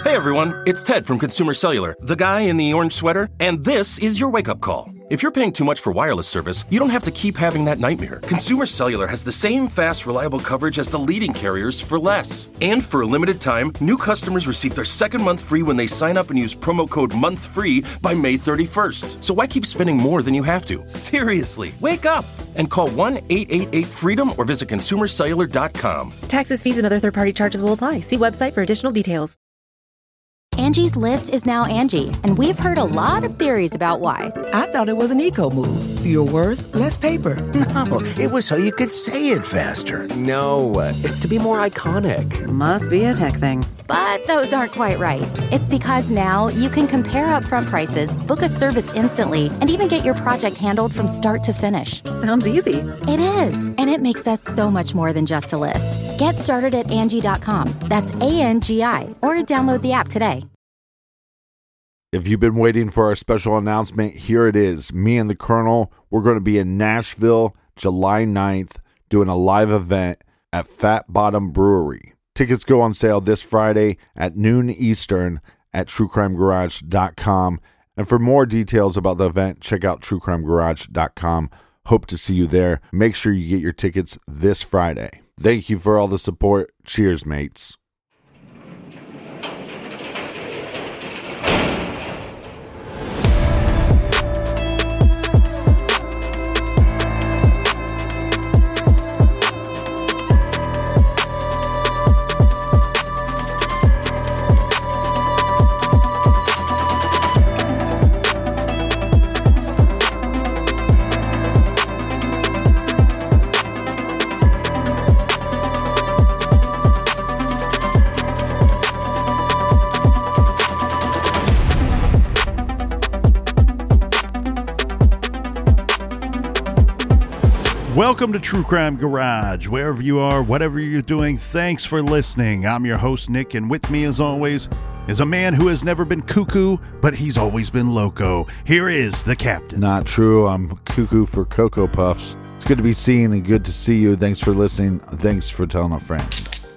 Hey everyone, it's Ted from Consumer Cellular, the guy in the orange sweater, and this is your wake-up call. If you're paying too much for wireless service, you don't have to keep having that nightmare. Consumer Cellular has the same fast, reliable coverage as the leading carriers for less. And for a limited time, new customers receive their second month free when they sign up and use promo code MONTHFREE by May 31st. So why keep spending more than you have to? Seriously, wake up and call 1-888-FREEDOM or visit consumercellular.com. Taxes, fees, and other third-party charges will apply. See website for additional details. Angie's List is now Angie, and we've heard a lot of theories about why. I thought it was an eco move. Fewer words, less paper. No, it was so you could say it faster. No, it's to be more iconic. Must be a tech thing. But those aren't quite right. It's because now you can compare upfront prices, book a service instantly, and even get your project handled from start to finish. Sounds easy. It is, and it makes us so much more than just a list. Get started at Angie.com. That's ANGI, or download the app today. If you've been waiting for our special announcement, here it is. Me and the Colonel, we're going to be in Nashville July 9th doing a live event at Fat Bottom Brewery. Tickets go on sale this Friday at noon Eastern at truecrimegarage.com. And for more details about the event, check out truecrimegarage.com. Hope to see you there. Make sure you get your tickets this Friday. Thank you for all the support. Cheers, mates. Welcome to True Crime Garage. Wherever you are, whatever you're doing, thanks for listening. I'm your host, Nick, and with me, as always, is a man who has never been cuckoo, but he's always been loco. Here is the captain. Not true. I'm cuckoo for Cocoa Puffs. It's good to be seen and good to see you. Thanks for listening. Thanks for telling a friend.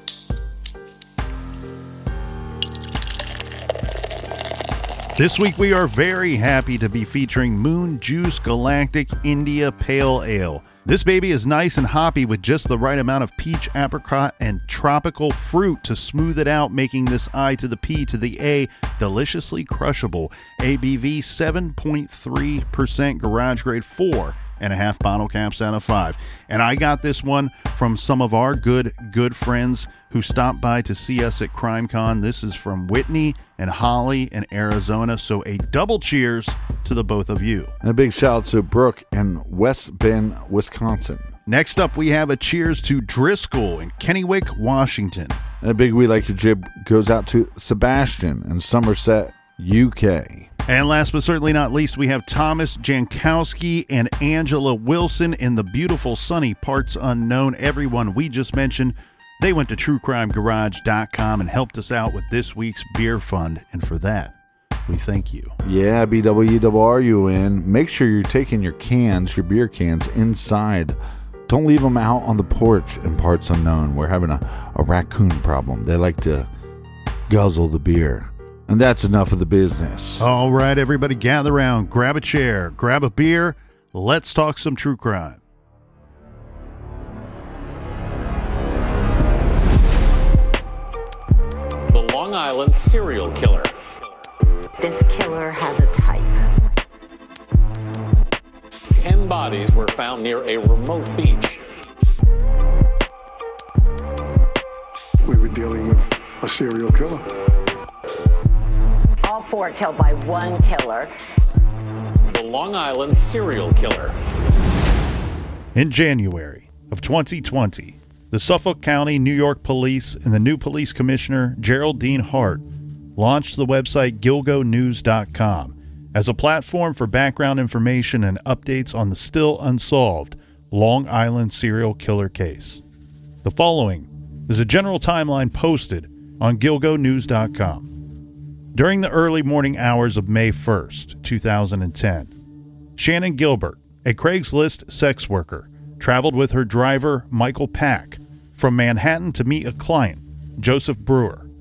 This week, we are very happy to be featuring Moon Juice Galactic India Pale Ale. This baby is nice and hoppy with just the right amount of peach, apricot, and tropical fruit to smooth it out, making this I to the P to the A deliciously crushable. ABV 7.3%, garage grade 4.5 bottle caps out of 5. And I got this one from some of our good friends who stopped by to see us at CrimeCon. This is from Whitney and Holly in Arizona. So a double cheers to the both of you. And a big shout out to Brooke in West Bend, Wisconsin. Next up, we have a cheers to Driscoll in Kennewick, Washington. And a big We Like Your Jib goes out to Sebastian in Somerset, UK. And last but certainly not least, we have Thomas Jankowski and Angela Wilson in the beautiful sunny parts unknown. Everyone we just mentioned, they went to truecrimegarage.com and helped us out with this week's beer fund. And for that, we thank you. Yeah, BWRUN. Make sure you're taking your cans, your beer cans, inside. Don't leave them out on the porch in parts unknown. We're having a raccoon problem. They like to guzzle the beer. And that's enough of the business. All right, everybody gather around, grab a chair, grab a beer. Let's talk some true crime. The Long Island serial killer. This killer has a type. 10 bodies were found near a remote beach. We were dealing with a serial killer. All 4 killed by one killer. The Long Island serial killer. In January of 2020, the Suffolk County, New York Police and the new police commissioner, Geraldine Hart, launched the website GilgoNews.com as a platform for background information and updates on the still unsolved Long Island serial killer case. The following is a general timeline posted on GilgoNews.com. During the early morning hours of May 1st, 2010, Shannon Gilbert, a Craigslist sex worker, traveled with her driver, Michael Pack, from Manhattan to meet a client, Joseph Brewer,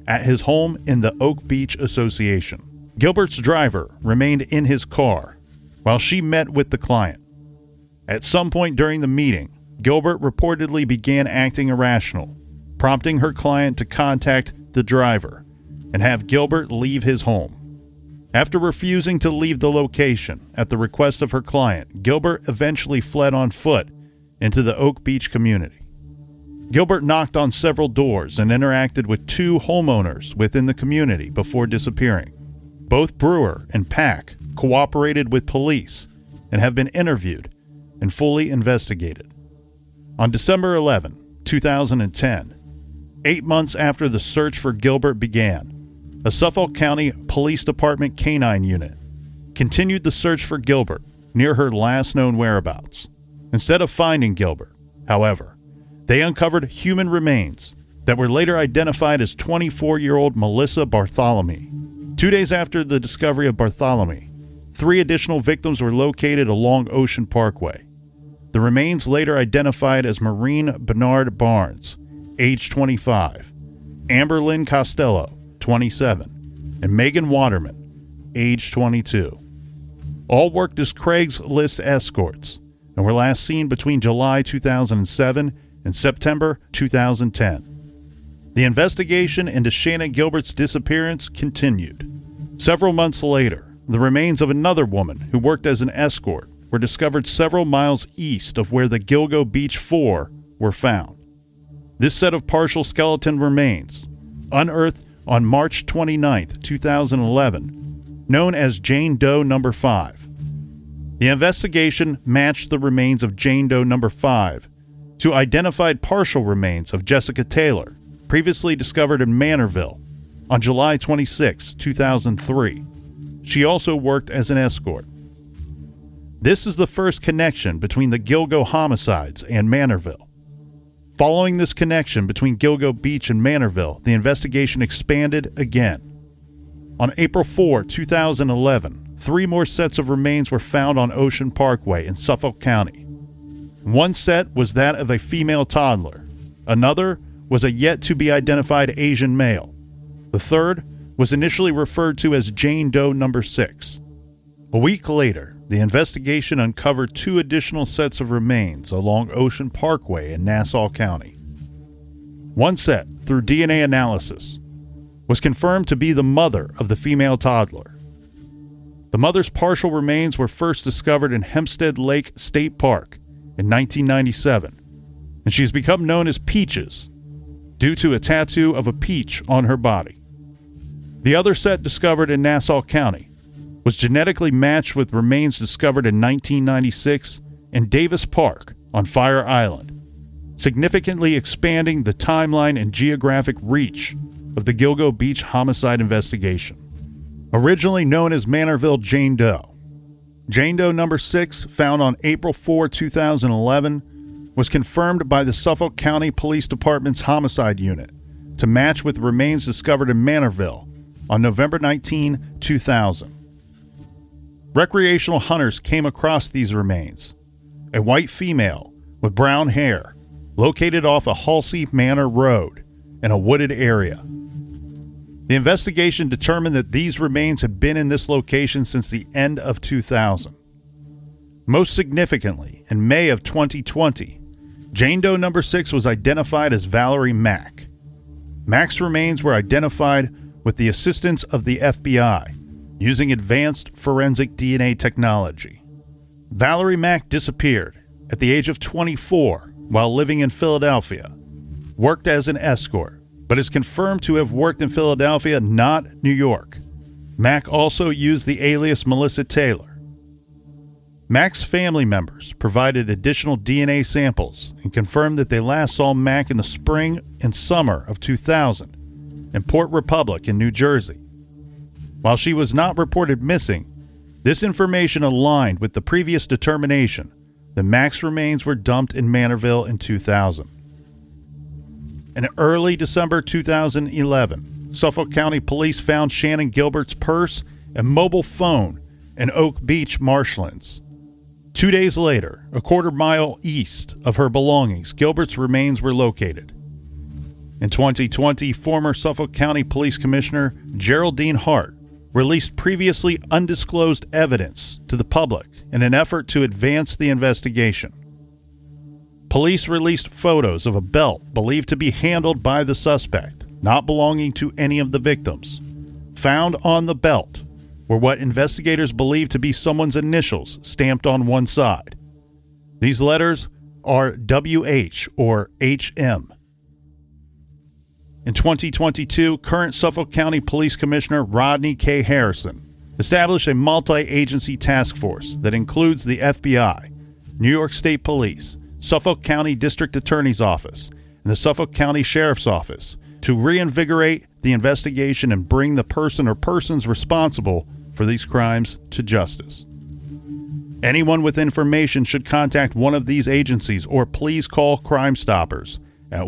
at his home in the Oak Beach Association. Gilbert's driver remained in his car while she met with the client. At some point during the meeting, Gilbert reportedly began acting irrational, prompting her client to contact the driver and have Gilbert leave his home. After refusing to leave the location at the request of her client, Gilbert eventually fled on foot into the Oak Beach community. Gilbert knocked on several doors and interacted with 2 homeowners within the community before disappearing. Both Brewer and Pack cooperated with police and have been interviewed and fully investigated. On December 11, 2010, 8 months after the search for Gilbert began, a Suffolk County Police Department canine unit continued the search for Gilbert near her last known whereabouts. Instead of finding Gilbert, however, they uncovered human remains that were later identified as 24-year-old Melissa Bartholomew. 2 days after the discovery of Bartholomew, 3 additional victims were located along Ocean Parkway. The remains later identified as Maureen Bernard Barnes, age 25, Amber Lynn Costello, 27, and Megan Waterman, age 22. All worked as Craigslist escorts and were last seen between July 2007 and September 2010. The investigation into Shannon Gilbert's disappearance continued. Several months later, the remains of another woman who worked as an escort were discovered several miles east of where the Gilgo Beach 4 were found. This set of partial skeleton remains, unearthed on March 29, 2011, known as Jane Doe No. 5. The investigation matched the remains of Jane Doe No. 5 to identified partial remains of Jessica Taylor, previously discovered in Manorville on July 26, 2003. She also worked as an escort. This is the first connection between the Gilgo homicides and Manorville. Following this connection between Gilgo Beach and Manorville, the investigation expanded again. On April 4, 2011, 3 more sets of remains were found on Ocean Parkway in Suffolk County. One set was that of a female toddler. Another was a yet-to-be-identified Asian male. The third was initially referred to as Jane Doe No. 6. A week later, the investigation uncovered 2 additional sets of remains along Ocean Parkway in Nassau County. One set, through DNA analysis, was confirmed to be the mother of the female toddler. The mother's partial remains were first discovered in Hempstead Lake State Park in 1997, and she's become known as Peaches due to a tattoo of a peach on her body. The other set discovered in Nassau County was genetically matched with remains discovered in 1996 in Davis Park on Fire Island, significantly expanding the timeline and geographic reach of the Gilgo Beach homicide investigation. Originally known as Manorville Jane Doe, Jane Doe No. 6, found on April 4, 2011, was confirmed by the Suffolk County Police Department's homicide unit to match with remains discovered in Manorville on November 19, 2000. Recreational hunters came across these remains. A white female with brown hair, located off a Halsey Manor Road in a wooded area. The investigation determined that these remains had been in this location since the end of 2000. Most significantly, in May of 2020, Jane Doe No. 6 was identified as Valerie Mack. Mack's remains were identified with the assistance of the FBI, using advanced forensic DNA technology. Valerie Mack disappeared at the age of 24 while living in Philadelphia, worked as an escort, but is confirmed to have worked in Philadelphia, not New York. Mack also used the alias Melissa Taylor. Mack's family members provided additional DNA samples and confirmed that they last saw Mack in the spring and summer of 2000 in Port Republic in New Jersey. While she was not reported missing, this information aligned with the previous determination that Mack's remains were dumped in Manorville in 2000. In early December 2011, Suffolk County Police found Shannon Gilbert's purse and mobile phone in Oak Beach marshlands. 2 days later, a quarter mile east of her belongings, Gilbert's remains were located. In 2020, former Suffolk County Police Commissioner Geraldine Hart released previously undisclosed evidence to the public in an effort to advance the investigation. Police released photos of a belt believed to be handled by the suspect, not belonging to any of the victims. Found on the belt were what investigators believe to be someone's initials stamped on one side. These letters are WH or HM. In 2022, current Suffolk County Police Commissioner Rodney K. Harrison established a multi-agency task force that includes the FBI, New York State Police, Suffolk County District Attorney's Office, and the Suffolk County Sheriff's Office to reinvigorate the investigation and bring the person or persons responsible for these crimes to justice. Anyone with information should contact one of these agencies or please call Crime Stoppers at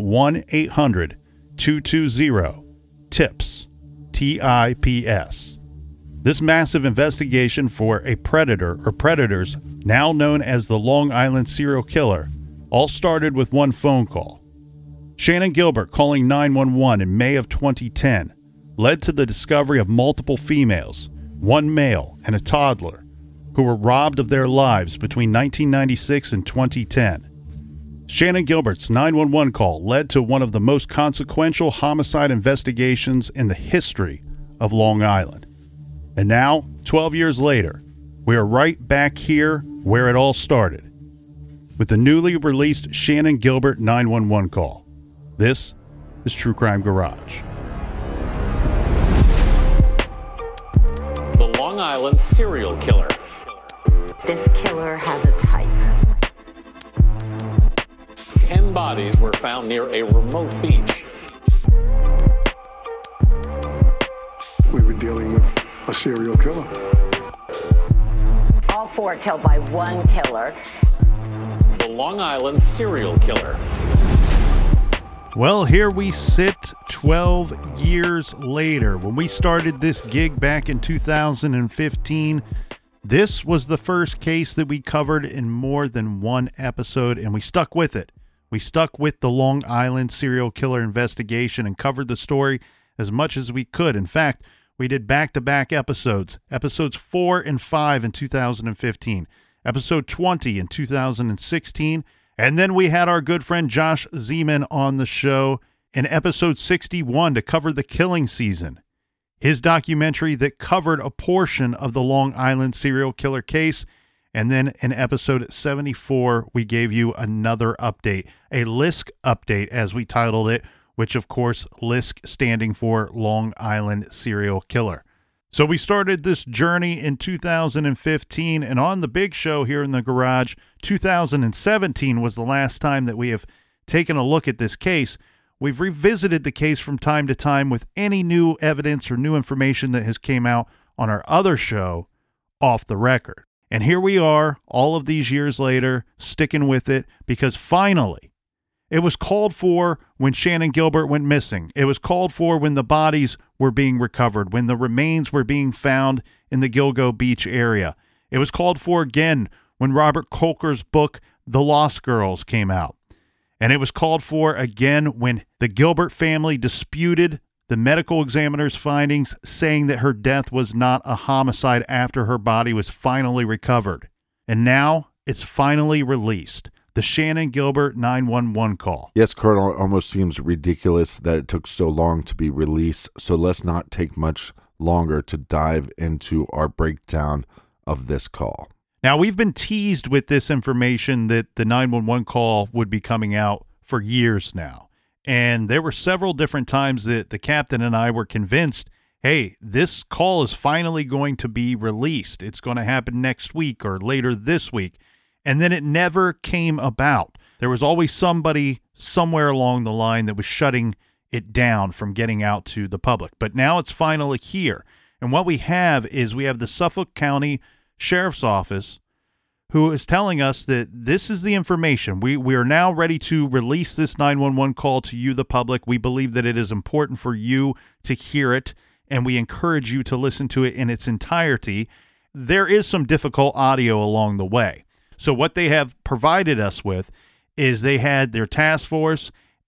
1-800-220-TIPS, TIPS. This massive investigation for a predator or predators, now known as the Long Island serial killer, all started with one phone call. Shannan Gilbert calling 911 in May of 2010 led to the discovery of multiple females, one male and a toddler, who were robbed of their lives between 1996 and 2010. Shannan Gilbert's 911 call led to one of the most consequential homicide investigations in the history of Long Island. And now, 12 years later, we are right back here where it all started, with the newly released Shannan Gilbert 911 call. This is True Crime Garage. The Long Island serial killer. This killer has a type. 10 bodies were found near a remote beach. We were dealing with a serial killer. All four killed by one killer. The Long Island serial killer. Well, here we sit 12 years later. When we started this gig back in 2015, this was the first case that we covered in more than one episode, and we stuck with it. We stuck with the Long Island serial killer investigation and covered the story as much as we could. In fact, we did back-to-back episodes 4 and 5 in 2015, episode 20 in 2016, and then we had our good friend Josh Zeman on the show in episode 61 to cover the killing season, his documentary that covered a portion of the Long Island serial killer case. And then in episode 74, we gave you another update, a LISK update, as we titled it, which, of course, LISK standing for Long Island Serial Killer. So we started this journey in 2015, and on the big show here in the garage, 2017 was the last time that we have taken a look at this case. We've revisited the case from time to time with any new evidence or new information that has came out on our other show, Off the Record. And here we are, all of these years later, sticking with it, because finally, it was called for when Shannan Gilbert went missing. It was called for when the bodies were being recovered, when the remains were being found in the Gilgo Beach area. It was called for again when Robert Kolker's book, The Lost Girls, came out. And it was called for again when the Gilbert family disputed the medical examiner's findings, saying that her death was not a homicide after her body was finally recovered. And now it's finally released. The Shannan Gilbert 911 call. Yes, Colonel, it almost seems ridiculous that it took so long to be released, so let's not take much longer to dive into our breakdown of this call. Now, we've been teased with this information that the 911 call would be coming out for years now. And there were several different times that the captain and I were convinced, hey, this call is finally going to be released. It's going to happen next week or later this week. And then it never came about. There was always somebody somewhere along the line that was shutting it down from getting out to the public. But now it's finally here. And what we have is we have the Suffolk County Sheriff's Office, who is telling us that this is the information. We are now ready to release this 911 call to you, the public. We believe that it is important for you to hear it, and we encourage you to listen to it in its entirety. There is some difficult audio along the way. So what they have provided us with is they had their task force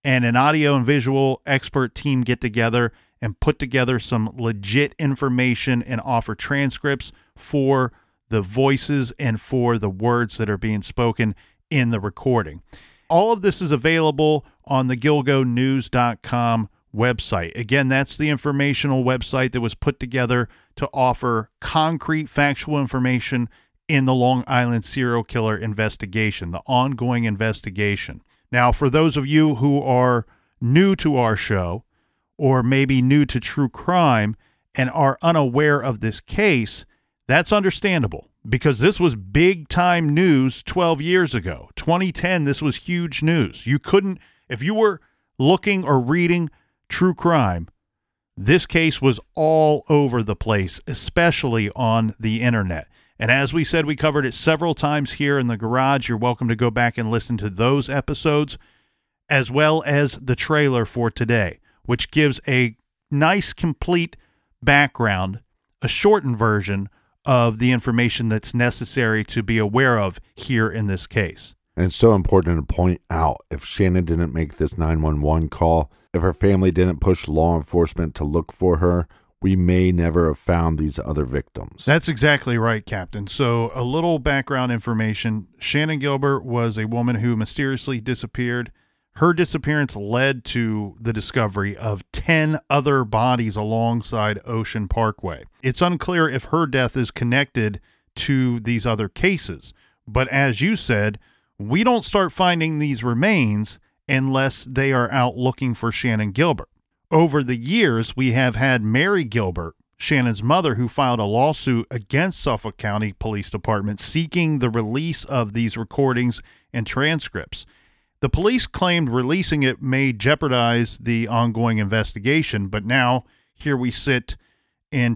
and an audio and visual expert team get together and put together some legit information and offer transcripts for the voices and for the words that are being spoken in the recording. All of this is available on the gilgonews.com website. Again, that's the informational website that was put together to offer concrete factual information in the Long Island serial killer investigation, the ongoing investigation. Now, for those of you who are new to our show or maybe new to true crime and are unaware of this case, that's understandable because this was big time news 12 years ago. 2010, this was huge news. You couldn't, if you were looking or reading true crime, this case was all over the place, especially on the internet. And as we said, we covered it several times here in the garage. You're welcome to go back and listen to those episodes, as well as the trailer for today, which gives a nice, complete background, a shortened version of the information that's necessary to be aware of here in this case. And it's so important to point out, if Shannon didn't make this 911 call, if her family didn't push law enforcement to look for her, we may never have found these other victims. That's exactly right, Captain. So a little background information. Shannon Gilbert was a woman who mysteriously disappeared. Her disappearance led to the discovery of 10 other bodies alongside Ocean Parkway. It's unclear if her death is connected to these other cases. But as you said, we don't start finding these remains unless they are out looking for Shannon Gilbert. Over the years, we have had Mary Gilbert, Shannon's mother, who filed a lawsuit against Suffolk County Police Department seeking the release of these recordings and transcripts. The police claimed releasing it may jeopardize the ongoing investigation, but now here we sit in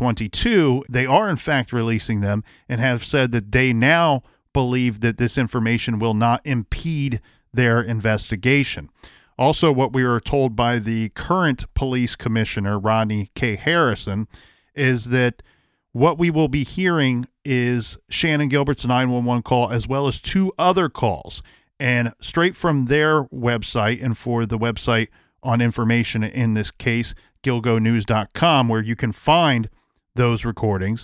2022. They are in fact releasing them and have said that they now believe that this information will not impede their investigation. Also, what we were told by the current police commissioner, Rodney K. Harrison, is that what we will be hearing is Shannon Gilbert's 911 call as well as 2 other calls. And straight from their website, and for the website on information in this case, gilgonews.com, where you can find those recordings,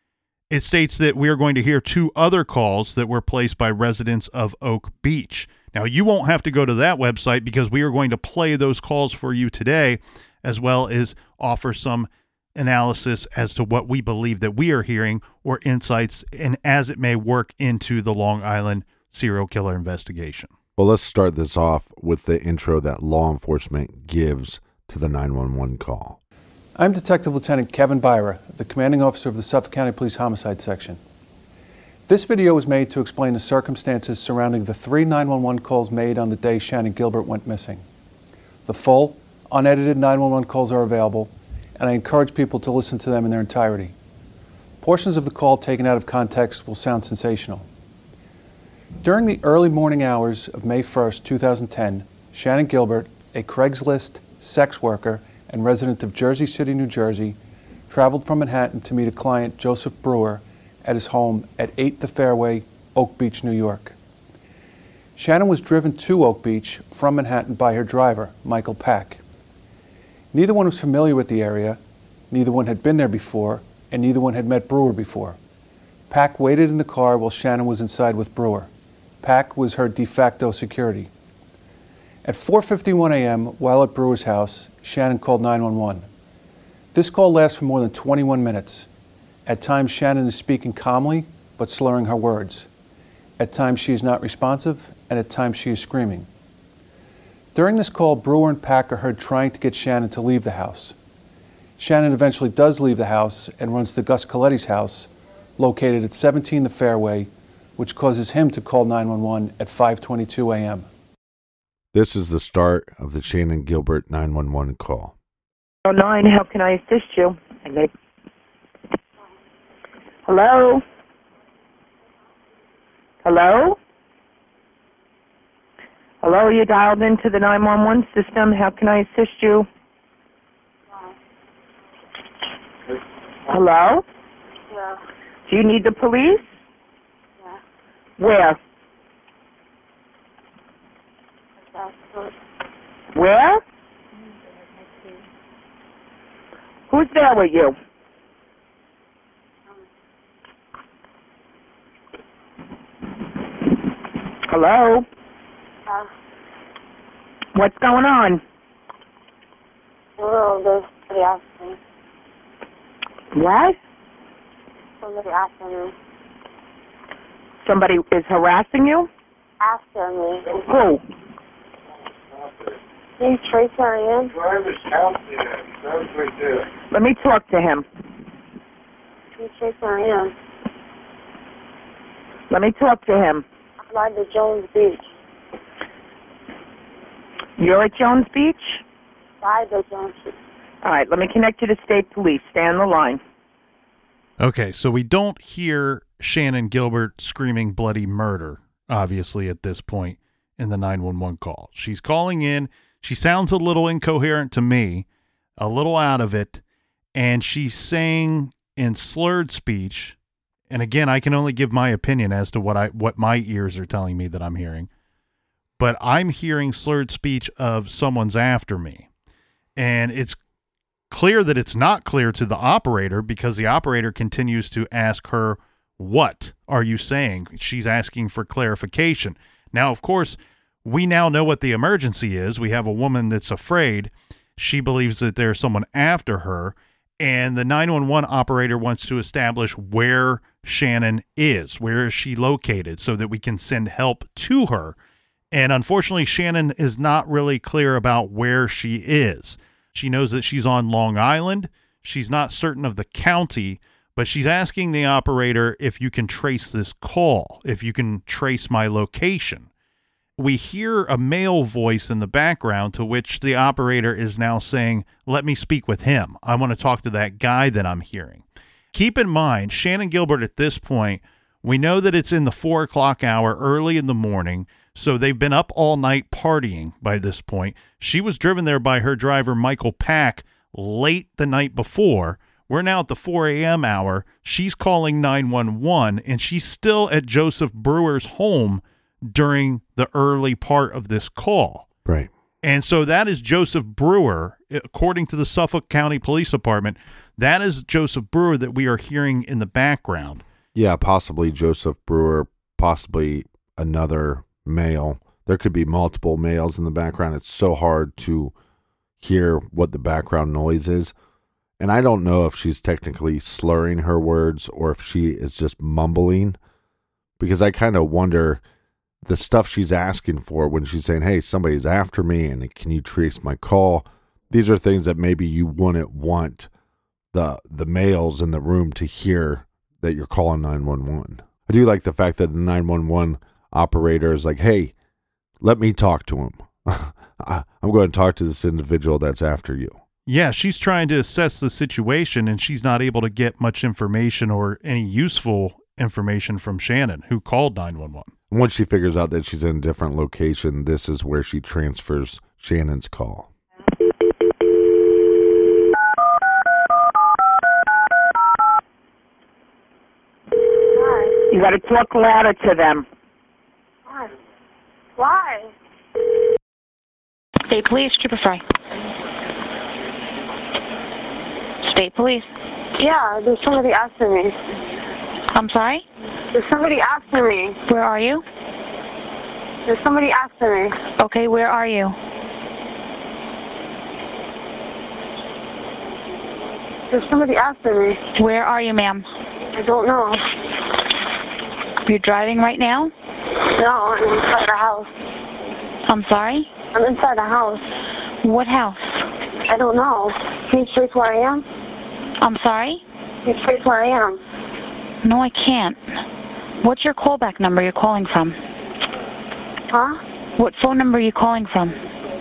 it states that we are going to hear 2 other calls that were placed by residents of Oak Beach. Now, you won't have to go to that website because we are going to play those calls for you today, as well as offer some analysis as to what we believe that we are hearing or insights and as it may work into the Long Island serial killer investigation. Well, let's start this off with the intro that law enforcement gives to the 911 call. I'm Detective Lieutenant Kevin Byra, the commanding officer of the Suffolk County Police Homicide Section. This video was made to explain the circumstances surrounding the 3 911 calls made on the day Shannon Gilbert went missing. The full, unedited 911 calls are available, and I encourage people to listen to them in their entirety. Portions of the call taken out of context will sound sensational. During the early morning hours of May 1st, 2010, Shannon Gilbert, a Craigslist sex worker and resident of Jersey City, New Jersey, traveled from Manhattan to meet a client, Joseph Brewer, at his home at 8 The Fairway, Oak Beach, New York. Shannon was driven to Oak Beach from Manhattan by her driver, Michael Pack. Neither one was familiar with the area, neither one had been there before, and neither one had met Brewer before. Pack waited in the car while Shannon was inside with Brewer. Pack was her de facto security. At 4:51 a.m., while at Brewer's house, Shannon called 911. This call lasts for more than 21 minutes. At times, Shannon is speaking calmly, but slurring her words. At times, she is not responsive, and at times, she is screaming. During this call, Brewer and Pack are heard trying to get Shannon to leave the house. Shannon eventually does leave the house and runs to Gus Coletti's house, located at 17 The Fairway, which causes him to call 911 at 5:22 a.m. This is the start of the Shannon Gilbert 911 call. 09, how can I assist you? Hello? Hello? Hello, you dialed into the 911 system. How can I assist you? Hello? Yeah. Do you need the police? Yeah. Where? Where? Who's there with you? Hello? What's going on? Hello, there's somebody after me. What? Somebody after me. Somebody is harassing you? After me. Who? Can you trace where I am? Let me talk to him. Can you trace where I am? Let me talk to him. I'm by the Jones Beach. You're at Jones Beach? By the Jones Beach. All right, let me connect you to state police. Stay on the line. Okay, so we don't hear Shannon Gilbert screaming bloody murder, obviously, at this point in the 911 call. She's calling in. She sounds a little incoherent to me, a little out of it, and she's saying in slurred speech, and again, I can only give my opinion as to what my ears are telling me that I'm hearing, but I'm hearing slurred speech of someone's after me. And it's clear that it's not clear to the operator because the operator continues to ask her, what are you saying? She's asking for clarification. Now, of course, we now know what the emergency is. We have a woman that's afraid. She believes that there's someone after her, and the 911 operator wants to establish where Shannon is. Where is she located so that we can send help to her? And unfortunately, Shannon is not really clear about where she is. She knows that she's on Long Island. She's not certain of the county, but she's asking the operator if you can trace this call, if you can trace my location. We hear a male voice in the background to which the operator is now saying, let me speak with him. I want to talk to that guy that I'm hearing. Keep in mind, Shannon Gilbert at this point, we know that it's in the 4 o'clock hour early in the morning, so they've been up all night partying by this point. She was driven there by her driver, Michael Pack, late the night before. We're now at the 4 a.m. hour. She's calling 911, and she's still at Joseph Brewer's home during the early part of this call. Right. And so that is Joseph Brewer, according to the Suffolk County Police Department. That is Joseph Brewer that we are hearing in the background. Yeah, possibly Joseph Brewer, possibly another male. There could be multiple males in the background. It's so hard to hear what the background noise is. And I don't know if she's technically slurring her words or if she is just mumbling, because I kind of wonder the stuff she's asking for when she's saying, hey, somebody's after me and can you trace my call? These are things that maybe you wouldn't want the males in the room to hear that you're calling 911. I do like the fact that the 911 operator is like, hey, let me talk to him. I'm going to talk to this individual that's after you. Yeah, she's trying to assess the situation, and she's not able to get much information or any useful information from Shannon, who called 911. Once she figures out that she's in a different location, this is where she transfers Shannon's call. You got to talk louder to them. Why? State Police, Trooper Fry. State Police. Yeah, there's somebody after me. I'm sorry? There's somebody after me. Where are you? There's somebody after me. Okay, where are you? There's somebody after me. Where are you, ma'am? I don't know. You're driving right now? No, I'm inside the house. I'm sorry? I'm inside the house. What house? I don't know. Can you trace where I am? I'm sorry? Can you trace where I am? No, I can't. What's your callback number you're calling from? Huh? What phone number are you calling from?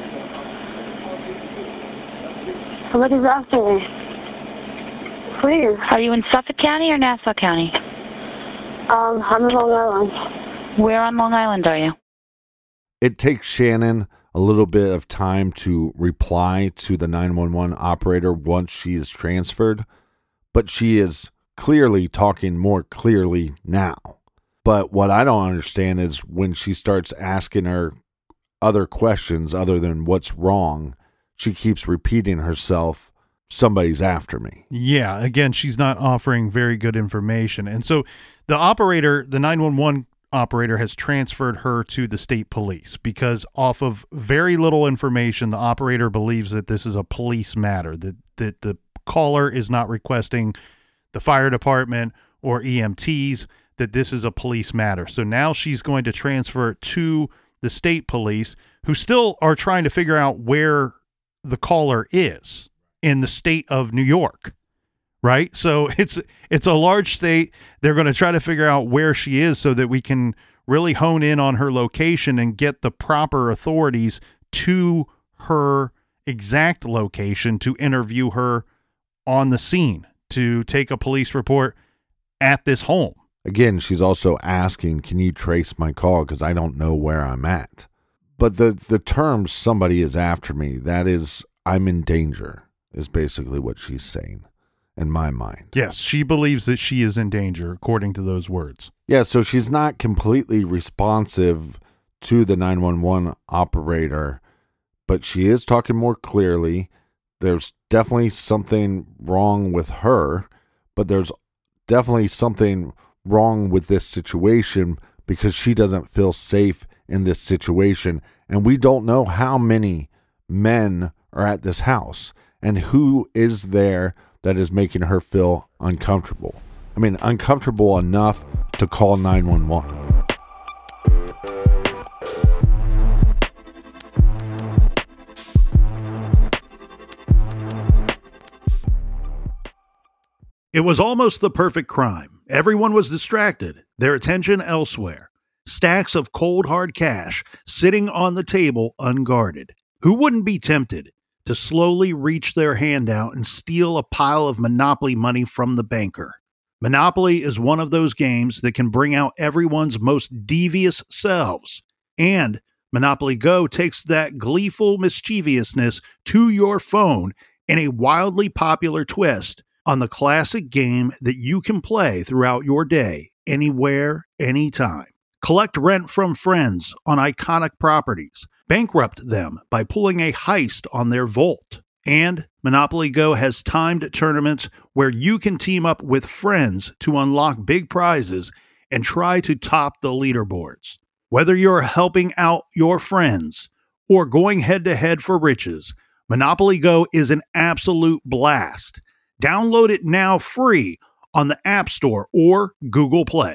Somebody's after me. Please. Are you in Suffolk County or Nassau County? I'm in Long Island. Where on Long Island are you? It takes Shannon a little bit of time to reply to the 911 operator once she is transferred, but she is clearly talking more clearly now. But what I don't understand is when she starts asking her other questions other than what's wrong, she keeps repeating herself, somebody's after me. Yeah, again, she's not offering very good information. And so the operator, the 911 operator, has transferred her to the state police because off of very little information, the operator believes that this is a police matter, that the caller is not requesting the fire department or EMTs, that this is a police matter. So now she's going to transfer it to the state police, who still are trying to figure out where the caller is in the state of New York, right? So it's a large state. They're going to try to figure out where she is so that we can really hone in on her location and get the proper authorities to her exact location to interview her on the scene, to take a police report at this home. Again, she's also asking, can you trace my call? Because I don't know where I'm at. But the term somebody is after me, that is, I'm in danger, is basically what she's saying in my mind. Yes, she believes that she is in danger, according to those words. Yeah, so she's not completely responsive to the 911 operator, but she is talking more clearly. There's definitely something wrong with her, but there's definitely something wrong with this situation because she doesn't feel safe in this situation. And we don't know how many men are at this house and who is there that is making her feel uncomfortable. I mean, uncomfortable enough to call 911. It was almost the perfect crime. Everyone was distracted, their attention elsewhere. Stacks of cold hard cash sitting on the table unguarded. Who wouldn't be tempted to slowly reach their hand out and steal a pile of Monopoly money from the banker? Monopoly is one of those games that can bring out everyone's most devious selves. And Monopoly Go takes that gleeful mischievousness to your phone in a wildly popular twist on the classic game that you can play throughout your day, anywhere, anytime. Collect rent from friends on iconic properties. Bankrupt them by pulling a heist on their vault. And Monopoly Go has timed tournaments where you can team up with friends to unlock big prizes and try to top the leaderboards. Whether you're helping out your friends or going head-to-head for riches, Monopoly Go is an absolute blast. Download it now free on the App Store or Google Play.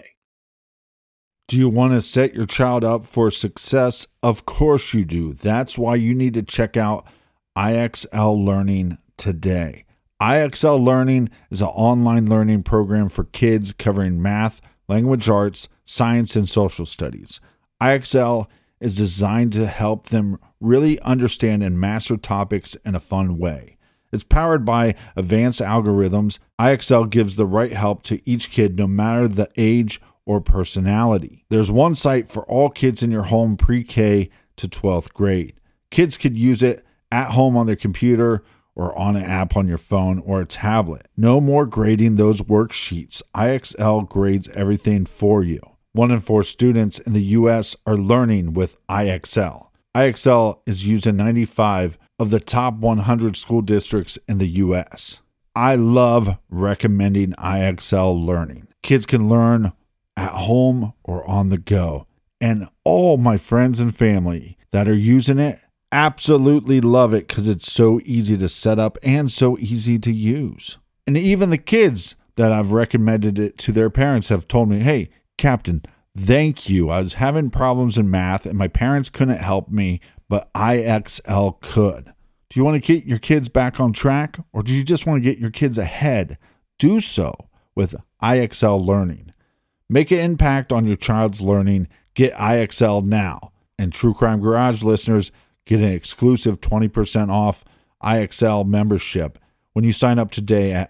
Do you want to set your child up for success? Of course you do. That's why you need to check out IXL Learning today. IXL Learning is an online learning program for kids covering math, language arts, science, and social studies. IXL is designed to help them really understand and master topics in a fun way. It's powered by advanced algorithms. IXL gives the right help to each kid, no matter the age or personality. There's one site for all kids in your home pre-K to 12th grade. Kids could use it at home on their computer or on an app on your phone or a tablet. No more grading those worksheets. IXL grades everything for you. 1 in 4 students in the U.S. are learning with IXL. IXL is used in 95 of the top 100 school districts in the U.S. I love recommending IXL Learning. Kids can learn at home or on the go. And all my friends and family that are using it absolutely love it because it's so easy to set up and so easy to use. And even the kids that I've recommended it to their parents have told me, hey, Captain, thank you. I was having problems in math and my parents couldn't help me, but IXL could. Do you want to get your kids back on track, or do you just want to get your kids ahead? Do so with IXL Learning. Make an impact on your child's learning. Get IXL now. And True Crime Garage listeners get an exclusive 20% off IXL membership when you sign up today at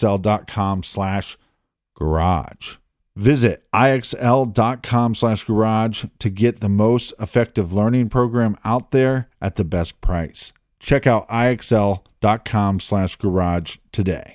IXL.com/garage. Visit IXL.com/garage to get the most effective learning program out there at the best price. Check out IXL.com/garage today.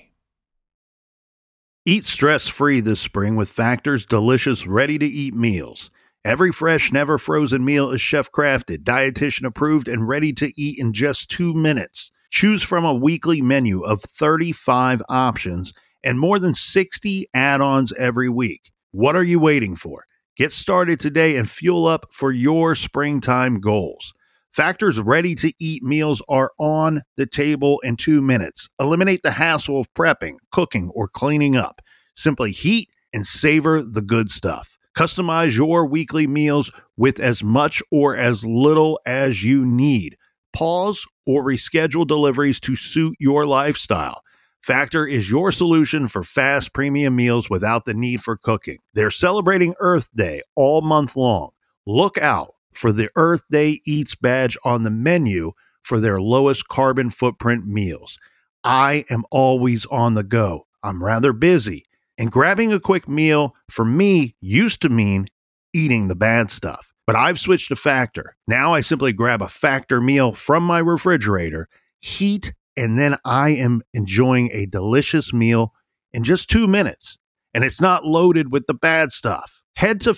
Eat stress-free this spring with Factor's delicious ready-to-eat meals. Every fresh, never frozen meal is chef crafted, dietitian approved, and ready to eat in just 2 minutes. Choose from a weekly menu of 35 options and more than 60 add-ons every week. What are you waiting for? Get started today and fuel up for your springtime goals. Factor's ready-to-eat meals are on the table in 2 minutes. Eliminate the hassle of prepping, cooking, or cleaning up. Simply heat and savor the good stuff. Customize your weekly meals with as much or as little as you need. Pause or reschedule deliveries to suit your lifestyle. Factor is your solution for fast premium meals without the need for cooking. They're celebrating Earth Day all month long. Look out for the Earth Day Eats badge on the menu for their lowest carbon footprint meals. I am always on the go. I'm rather busy. And grabbing a quick meal for me used to mean eating the bad stuff. But I've switched to Factor. Now I simply grab a Factor meal from my refrigerator, heat, and then I am enjoying a delicious meal in just 2 minutes. And it's not loaded with the bad stuff. Head to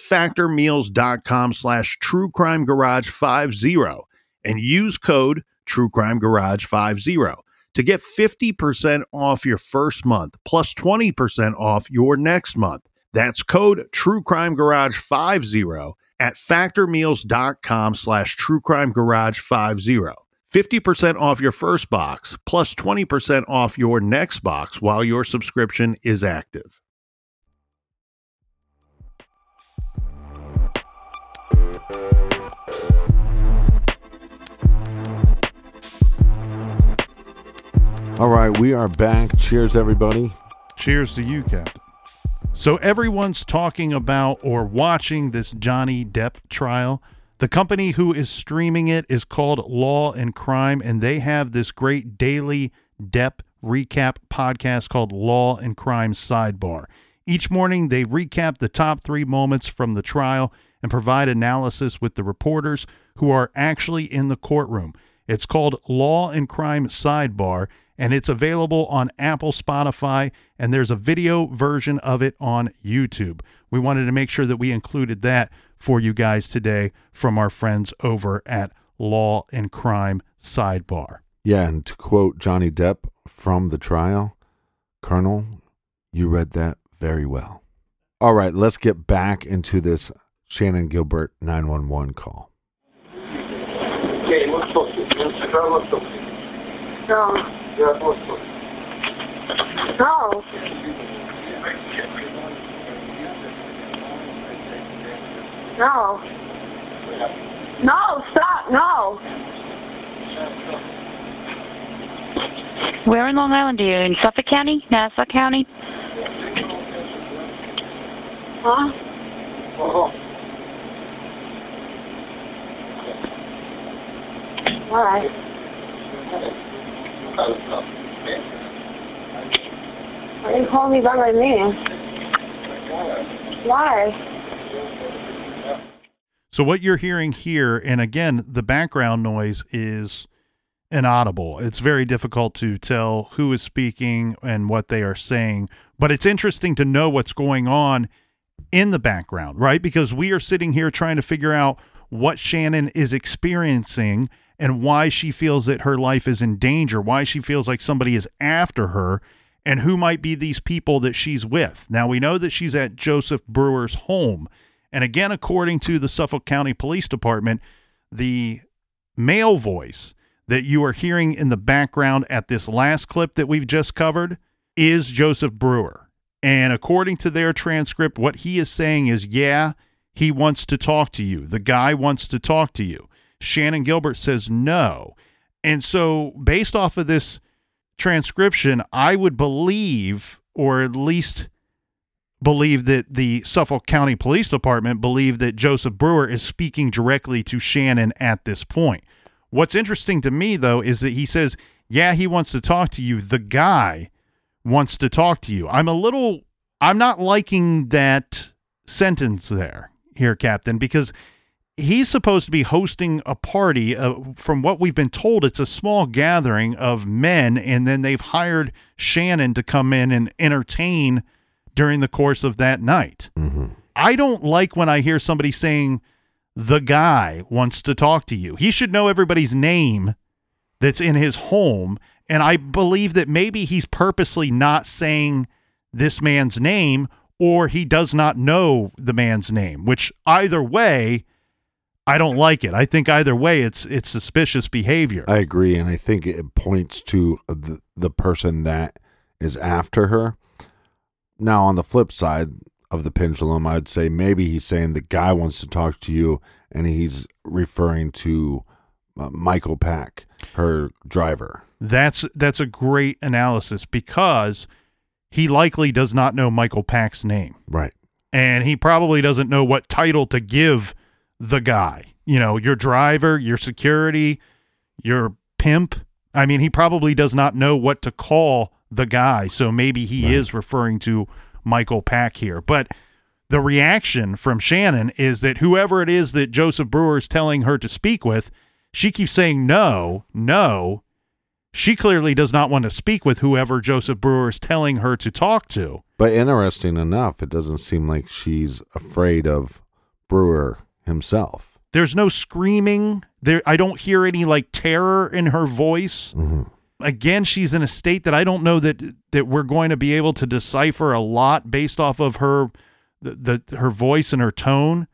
factormeals.com/truecrimegarage50 and use code truecrimegarage50 to get 50% off your first month plus 20% off your next month. That's code truecrimegarage50 at factormeals.com/truecrimegarage50. 50% off your first box plus 20% off your next box while your subscription is active. All right, we are back. Cheers, everybody. Cheers to you, Captain. So everyone's talking about or watching this Johnny Depp trial. The company who is streaming it is called Law and Crime, and they have this great daily Depp recap podcast called Law and Crime Sidebar. Each morning, they recap the top 3 moments from the trial and provide analysis with the reporters who are actually in the courtroom. It's called Law and Crime Sidebar, and it's available on Apple, Spotify, and there's a video version of it on YouTube. We wanted to make sure that we included that for you guys today from our friends over at Law and Crime Sidebar. Yeah, and to quote Johnny Depp from the trial, Colonel, you read that very well. All right, let's get back into this Shannan Gilbert 911 call. No. No. No. No, stop, no. Where in Long Island are you? In Suffolk County? Nassau County? Huh? All right. Why didn't you call me by my name? Why? So what you're hearing here, and again, the background noise is inaudible. It's very difficult to tell who is speaking and what they are saying, but it's interesting to know what's going on in the background, right? Because we are sitting here trying to figure out what Shannan is experiencing and why she feels that her life is in danger, why she feels like somebody is after her, and who might be these people that she's with. Now, we know that she's at Joseph Brewer's home. And again, according to the Suffolk County Police Department, the male voice that you are hearing in the background at this last clip that we've just covered is Joseph Brewer. And according to their transcript, what he is saying is, yeah, he wants to talk to you. The guy wants to talk to you. Shannan Gilbert says no. And so based off of this transcription, I would believe, or at least believe that the Suffolk County Police Department believe that Joseph Brewer is speaking directly to Shannan at this point. What's interesting to me, though, is that he says, yeah, he wants to talk to you. The guy wants to talk to you. I'm not liking that sentence here, Captain, because he's supposed to be hosting a party. From what we've been told, it's a small gathering of men, and then they've hired Shannan to come in and entertain during the course of that night. Mm-hmm. I don't like when I hear somebody saying the guy wants to talk to you. He should know everybody's name that's in his home. And I believe that maybe he's purposely not saying this man's name, or he does not know the man's name, which either way, I don't like it. I think either way, it's suspicious behavior. I agree, and I think it points to the person that is after her. Now, on the flip side of the pendulum, I'd say maybe he's saying the guy wants to talk to you, and he's referring to Michael Pack, her driver. That's a great analysis, because he likely does not know Michael Pack's name. Right. And he probably doesn't know what title to give the guy. You know, your driver, your security, your pimp. I mean, he probably does not know what to call the guy. So maybe he is referring to Michael Pack here. But the reaction from Shannon is that whoever it is that Joseph Brewer is telling her to speak with, she keeps saying no. She clearly does not want to speak with whoever Joseph Brewer is telling her to talk to. But interesting enough, it doesn't seem like she's afraid of Brewer himself. There's no screaming. I don't hear any like terror in her voice. Mm-hmm. Again, she's in a state that I don't know that we're going to be able to decipher a lot based off of her her voice and her tone.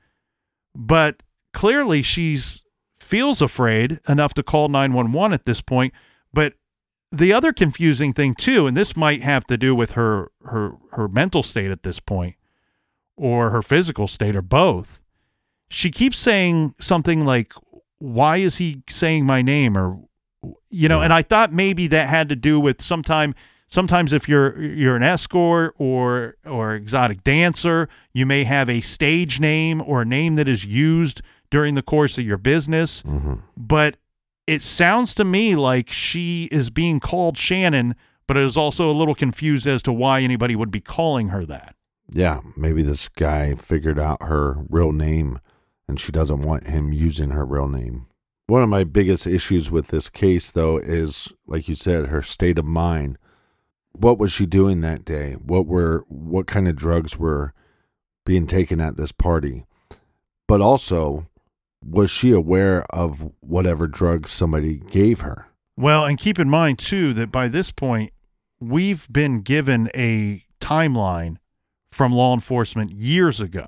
But clearly she's feels afraid enough to call 911 at this point. But the other confusing thing too, and this might have to do with her mental state at this point, or her physical state, or both. She keeps saying something like, why is he saying my name? Or, you know, and I thought maybe that had to do with sometimes if you're an escort or exotic dancer, you may have a stage name or a name that is used during the course of your business. Mm-hmm. But it sounds to me like she is being called Shannon, but is also a little confused as to why anybody would be calling her that. Yeah, maybe this guy figured out her real name, and she doesn't want him using her real name. One of my biggest issues with this case, though, is, like you said, her state of mind. What was she doing that day? What kind of drugs were being taken at this party? But also, was she aware of whatever drugs somebody gave her? Well, and keep in mind, too, that by this point, we've been given a timeline from law enforcement years ago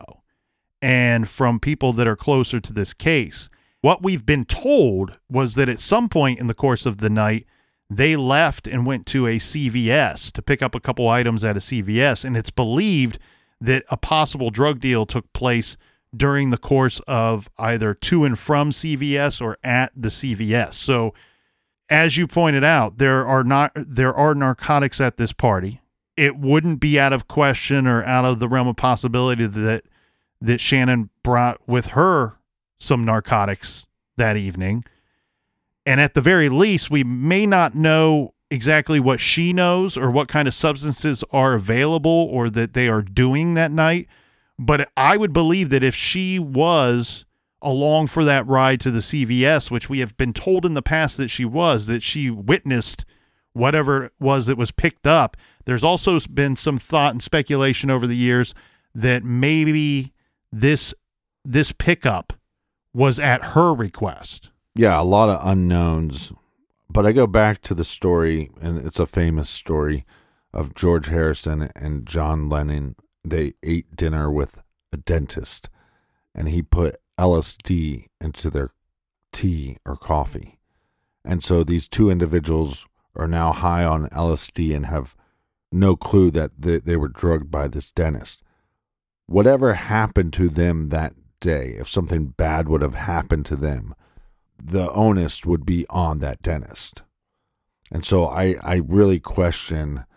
and from people that are closer to this case. What we've been told was that at some point in the course of the night, they left and went to a CVS to pick up a couple items at a CVS, and it's believed that a possible drug deal took place during the course of either to and from CVS or at the CVS. So, as you pointed out, there are narcotics at this party. It wouldn't be out of question or out of the realm of possibility that Shannon brought with her some narcotics that evening. And at the very least, we may not know exactly what she knows or what kind of substances are available or that they are doing that night. But I would believe that if she was along for that ride to the CVS, which we have been told in the past that she witnessed whatever it was that was picked up. There's also been some thought and speculation over the years that maybe this pickup was at her request. Yeah, a lot of unknowns. But I go back to the story, and it's a famous story of George Harrison and John Lennon. They ate dinner with a dentist, and he put LSD into their tea or coffee. And so these two individuals are now high on LSD and have no clue that they were drugged by this dentist. Whatever happened to them that day, if something bad would have happened to them, the onus would be on that dentist. And so I really question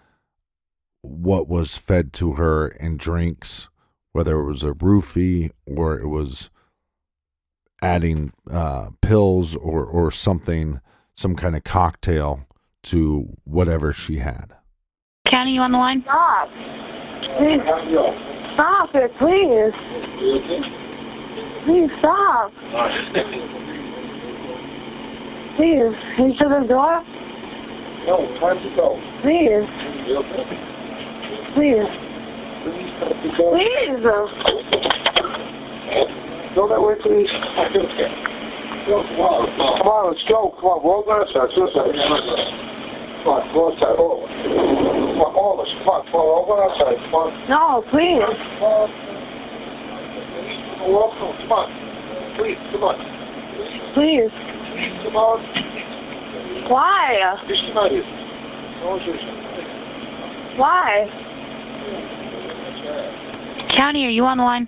what was fed to her in drinks, whether it was a roofie or it was adding pills or something, some kind of cocktail to whatever she had. County, you on the line? Stop. Please. Stop it, please. Please stop. Please, can you shut the door? No, time to go. Please. You okay? Please. Please. Please. Go that way, please. Come on, let's go. Come on, roll that side. Come on, go outside. Oh. Come on, all of us. Come on, roll that side. Come on. No, please. Come on. Please, come on. Please. Come on. Why? Just come out here. Why? County, are you on the line?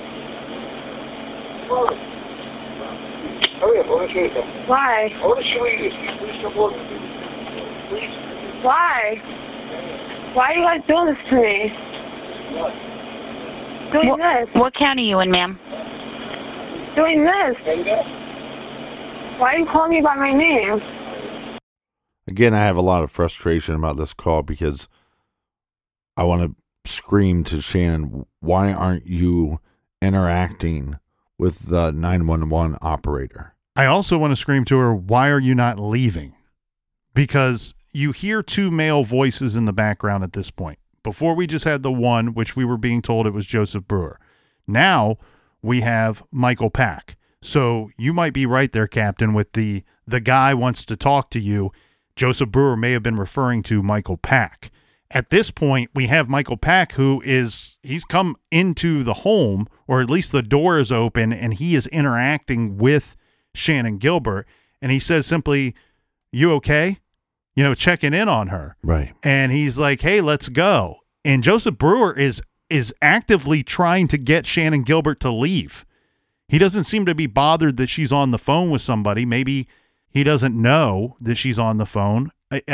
Hurry up, I want to show you something. Why? I want to show you this. Please come on. Please. Why? Why are you guys doing this to me? What? Doing this. What county are you in, ma'am? Doing this. Why are you calling me by my name? Again, I have a lot of frustration about this call because I want to scream to Shannon, why aren't you interacting with the 911 operator? I also want to scream to her, why are you not leaving? Because you hear two male voices in the background at this point. Before we just had the one, which we were being told it was Joseph Brewer. Now we have Michael Pack. So you might be right there, Captain, with the guy wants to talk to you. Joseph Brewer may have been referring to Michael Pack. At this point, we have Michael Pack, he's come into the home, or at least the door is open, and he is interacting with Shannon Gilbert, and he says simply, you okay? Checking in on her. Right. And he's like, hey, let's go. And Joseph Brewer is actively trying to get Shannon Gilbert to leave. He doesn't seem to be bothered that she's on the phone with somebody. Maybe he doesn't know that she's on the phone.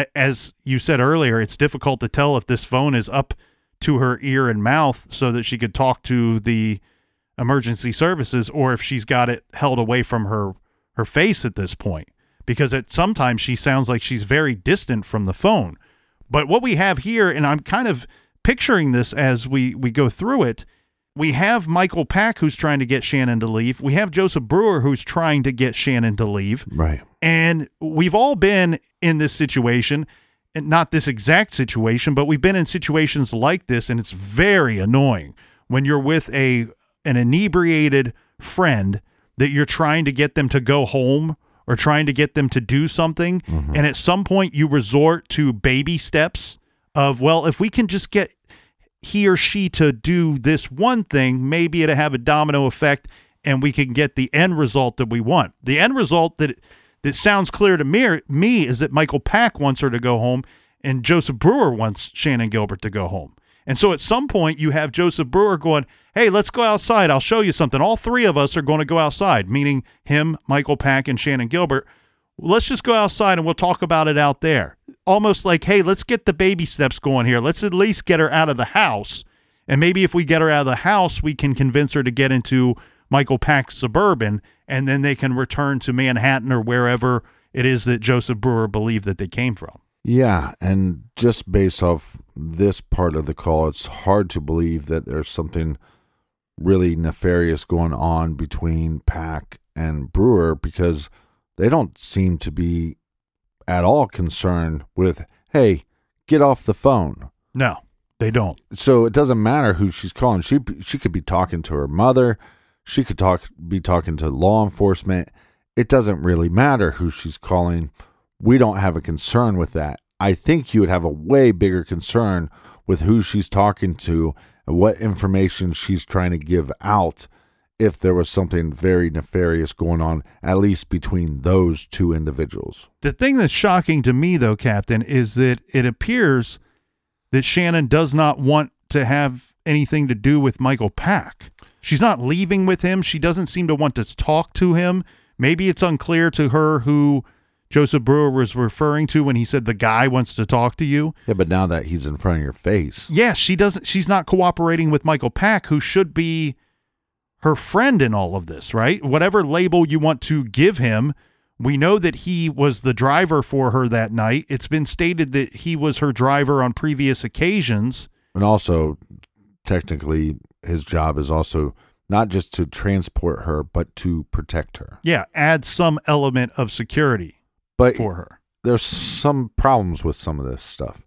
As you said earlier, it's difficult to tell if this phone is up to her ear and mouth so that she could talk to the emergency services, or if she's got it held away from her face at this point, because sometimes she sounds like she's very distant from the phone. But what we have here, and I'm kind of picturing this as we go through it, we have Michael Pack who's trying to get Shannon to leave. We have Joseph Brewer who's trying to get Shannon to leave. Right. And we've all been in this situation, and not this exact situation, but we've been in situations like this, and it's very annoying when you're with an inebriated friend that you're trying to get them to go home or trying to get them to do something, and at some point you resort to baby steps of, well, if we can just get he or she to do this one thing, maybe it'll have a domino effect and we can get the end result that we want. The end result that sounds clear to me is that Michael Pack wants her to go home and Joseph Brewer wants Shannon Gilbert to go home. And so at some point you have Joseph Brewer going, hey, let's go outside. I'll show you something. All three of us are going to go outside, meaning him, Michael Pack, and Shannon Gilbert. Let's just go outside and we'll talk about it out there. Almost like, hey, let's get the baby steps going here. Let's at least get her out of the house. And maybe if we get her out of the house, we can convince her to get into Michael Pack's Suburban, and then they can return to Manhattan or wherever it is that Joseph Brewer believed that they came from. Yeah, and just based off this part of the call, it's hard to believe that there's something really nefarious going on between Pack and Brewer, because they don't seem to be at all concerned with, hey, get off the phone. No, they don't. So it doesn't matter who she's calling. She could be talking to her mother. She could be talking to law enforcement. It doesn't really matter who she's calling. We don't have a concern with that. I think you would have a way bigger concern with who she's talking to and what information she's trying to give out if there was something very nefarious going on, at least between those two individuals. The thing that's shocking to me, though, Captain, is that it appears that Shannon does not want to have anything to do with Michael Pack. She's not leaving with him. She doesn't seem to want to talk to him. Maybe it's unclear to her who Joseph Brewer was referring to when he said the guy wants to talk to you. Yeah, but now that he's in front of your face. Yeah, she's not cooperating with Michael Pack, who should be her friend in all of this, right? Whatever label you want to give him, we know that he was the driver for her that night. It's been stated that he was her driver on previous occasions. And also, technically, his job is also not just to transport her, but to protect her. Yeah, add some element of security for her. There's some problems with some of this stuff.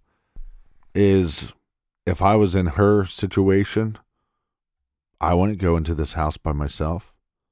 Is if I was in her situation, I wouldn't go into this house by myself.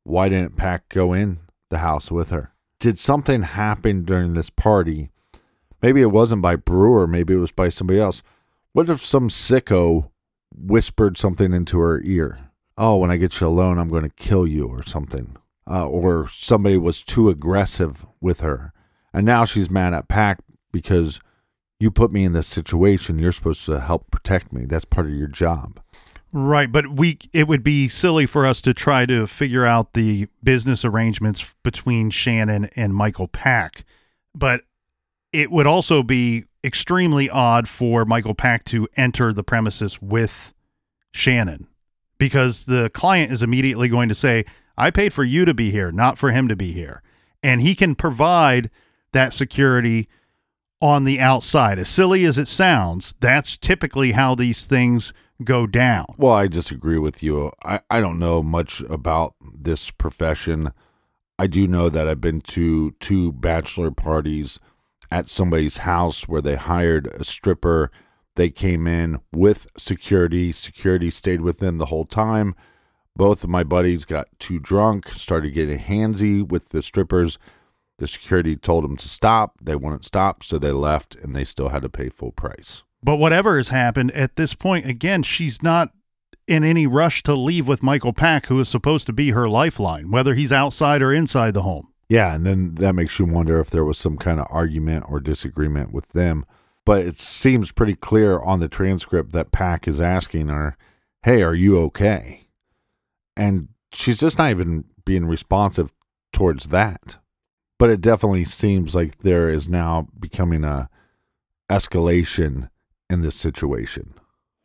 why didn't Pac go in the house with her? Did something happen during this party? Maybe it wasn't by Brewer. Maybe it was by somebody else. What if some sicko whispered something into her ear? Oh, when I get you alone, I'm going to kill you or something. Or somebody was too aggressive with her. And now she's mad at Pac because you put me in this situation. You're supposed to help protect me. That's part of your job. Right, but it would be silly for us to try to figure out the business arrangements between Shannon and Michael Pack. But it would also be extremely odd for Michael Pack to enter the premises with Shannon, because the client is immediately going to say, I paid for you to be here, not for him to be here. And he can provide that security on the outside. As silly as it sounds, that's typically how these things go down. Well, I disagree with you. I don't know much about this profession. I do know that I've been to 2 bachelor parties at somebody's house where they hired a stripper. They came in with security. Security stayed with them the whole time. Both of my buddies got too drunk, started getting handsy with the strippers. The security told them to stop. They wouldn't stop, so they left, and they still had to pay full price. But whatever has happened at this point, again, she's not in any rush to leave with Michael Pack, who is supposed to be her lifeline, whether he's outside or inside the home. Yeah, and then that makes you wonder if there was some kind of argument or disagreement with them. But it seems pretty clear on the transcript that Pack is asking her, hey, are you okay? And she's just not even being responsive towards that. But it definitely seems like there is now becoming a escalation in this situation.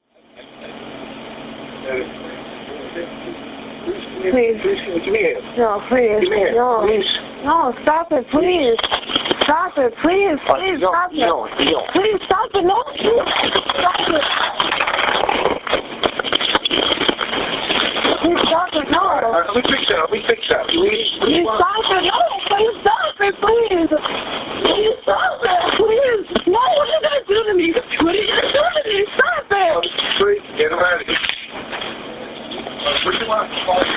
Please. No, please. No. No, stop it, please. Stop it, please. Please stop it. Please stop it. No, stop it. Please stop it. No. Let me fix that. Please stop it. No, please stop it, please. Please stop it, please. No, what are you going to do to me? What are you going to do to me? Stop it. Please, get him out of here. What do you want?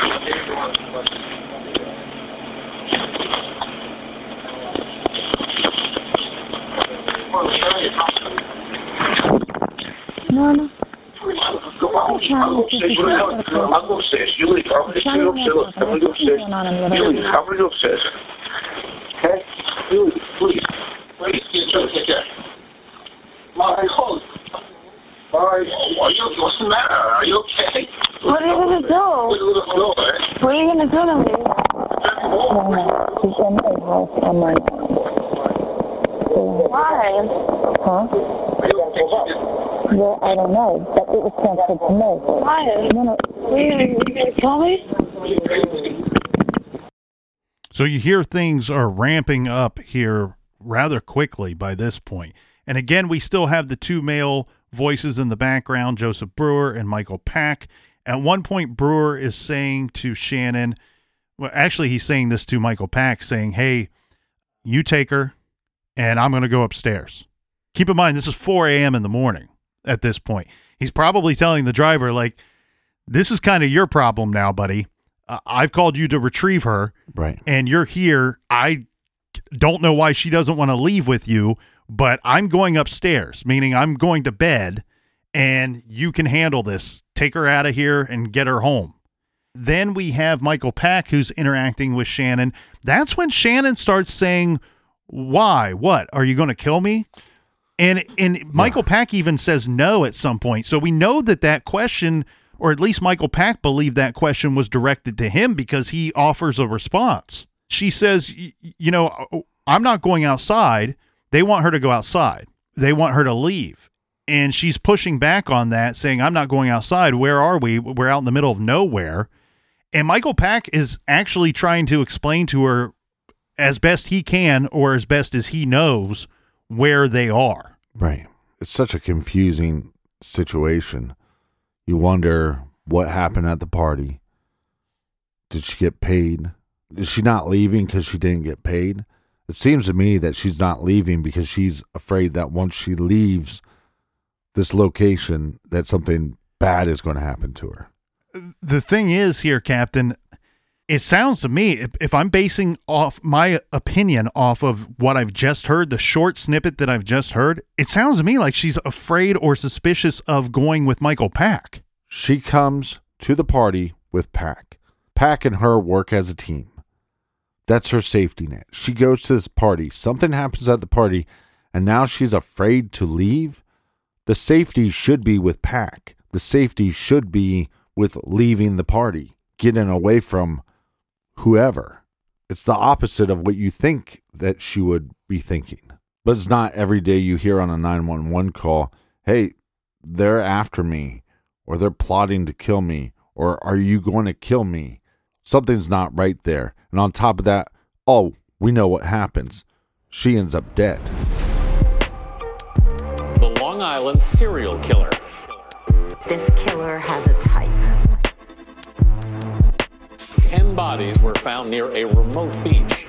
No. I'm go upstairs. You leave. I'm going to go upstairs. You leave. I'm going to go upstairs. Okay? You leave. Please. Get there. My hold. What's the matter? Are you okay? What are you going to do? What are you going to do to me? She's in my house on my Why? Huh? Well, I don't know, but it was transferred to me. Why? No. Are you going to tell me? So you hear things are ramping up here rather quickly by this point. And again, we still have the 2 male voices in the background, Joseph Brewer and Michael Pack. At one point, Brewer is saying to Shannon, well, actually, he's saying this to Michael Pack, saying, hey, you take her, and I'm going to go upstairs. Keep in mind, this is 4 a.m. in the morning at this point. He's probably telling the driver, like, this is kind of your problem now, buddy. I've called you to retrieve her, right? And you're here. I don't know why she doesn't want to leave with you, but I'm going upstairs, meaning I'm going to bed, and you can handle this. Take her out of here and get her home. Then we have Michael Pack, who's interacting with Shannon. That's when Shannon starts saying, why? What? Are you going to kill me? And Michael Pack even says no at some point. So we know that question, or at least Michael Pack believed that question was directed to him because he offers a response. She says, I'm not going outside. They want her to go outside. They want her to leave. And she's pushing back on that, saying, I'm not going outside. Where are we? We're out in the middle of nowhere. And Michael Pack is actually trying to explain to her as best he can, or as best as he knows, where they are. Right. It's such a confusing situation. You wonder what happened at the party. Did she get paid? Is she not leaving because she didn't get paid? It seems to me that she's not leaving because she's afraid that once she leaves this location, that something bad is going to happen to her. The thing is here, Captain, It sounds to me, if I'm basing off my opinion off of what I've just heard, the short snippet that I've just heard, it sounds to me like she's afraid or suspicious of going with Michael Pack. She comes to the party with Pack. Pack and her work as a team. That's her safety net. She goes to this party. Something happens at the party, and now she's afraid to leave. The safety should be with Pack. The safety should be with leaving the party, getting away from whoever. It's the opposite of what you think that she would be thinking. But it's not every day you hear on a 911 call, hey, they're after me, or they're plotting to kill me, or are you going to kill me? Something's not right there. And on top of that, oh, we know what happens. She ends up dead. The Long Island serial killer. This killer has a type. 10 bodies were found near a remote beach.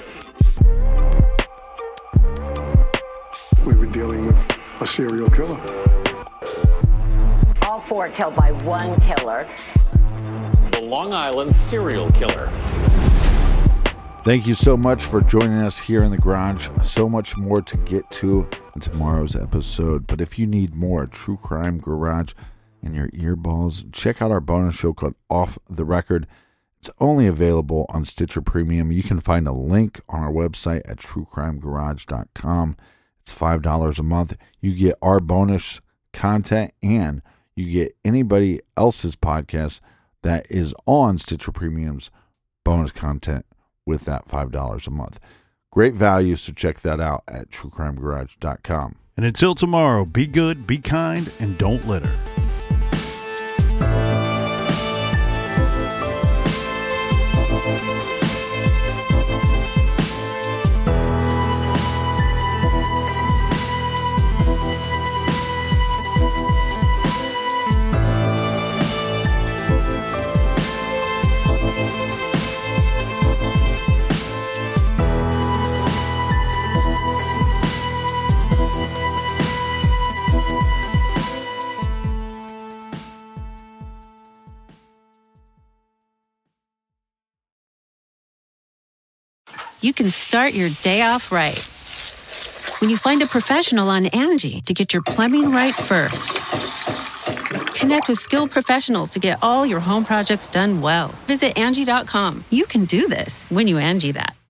We were dealing with a serial killer. All 4 killed by one killer. The Long Island serial killer. Thank you so much for joining us here in the garage. So much more to get to in tomorrow's episode. But if you need more True Crime Garage in your earballs, check out our bonus show called Off the Record. It's only available on Stitcher Premium. You can find a link on our website at truecrimegarage.com. It's $5 a month. You get our bonus content and you get anybody else's podcast that is on Stitcher Premium's bonus content with that $5 a month. Great value, so check that out at truecrimegarage.com. And until tomorrow, be good, be kind, and don't litter. You can start your day off right when you find a professional on Angie to get your plumbing right first. Connect with skilled professionals to get all your home projects done well. Visit Angie.com. You can do this when you Angie that.